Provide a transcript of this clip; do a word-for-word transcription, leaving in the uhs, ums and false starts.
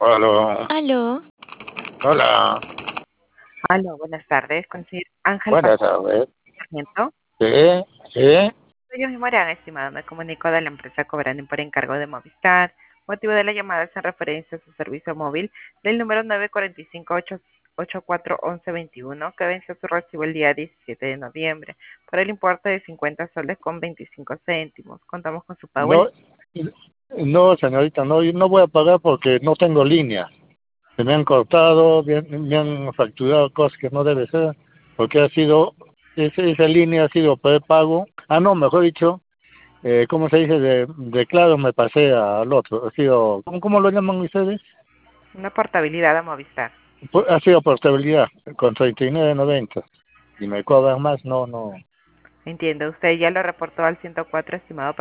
Aló, Aló, hola, Aló, buenas tardes, con el señor Ángel buenas Pastor tardes. Sarmiento. Sí, sí, Soy yo mismo, estimado, me comunico de la empresa cobrando por encargo de Movistar. Motivo de la llamada es en referencia a su servicio móvil del número nueve cuatro cinco ocho ocho cuatro once veintiuno que venció su recibo el día diecisiete de noviembre por el importe de cincuenta soles con veinticinco céntimos. Contamos con su pago el... no, no, señorita, no, yo no voy a pagar porque no tengo línea. Se me han cortado, me han, me han facturado cosas que no debe ser, porque ha sido, esa, esa línea ha sido prepago. Ah, no, mejor dicho, eh, ¿cómo se dice? De, de claro me pasé al otro. Ha sido, ¿cómo, cómo lo llaman ustedes? una portabilidad a Movistar. Pues, ha sido portabilidad con treinta y nueve noventa. Y me cobran más, no, no. Entiendo, usted ya lo reportó al ciento cuatro, estimado.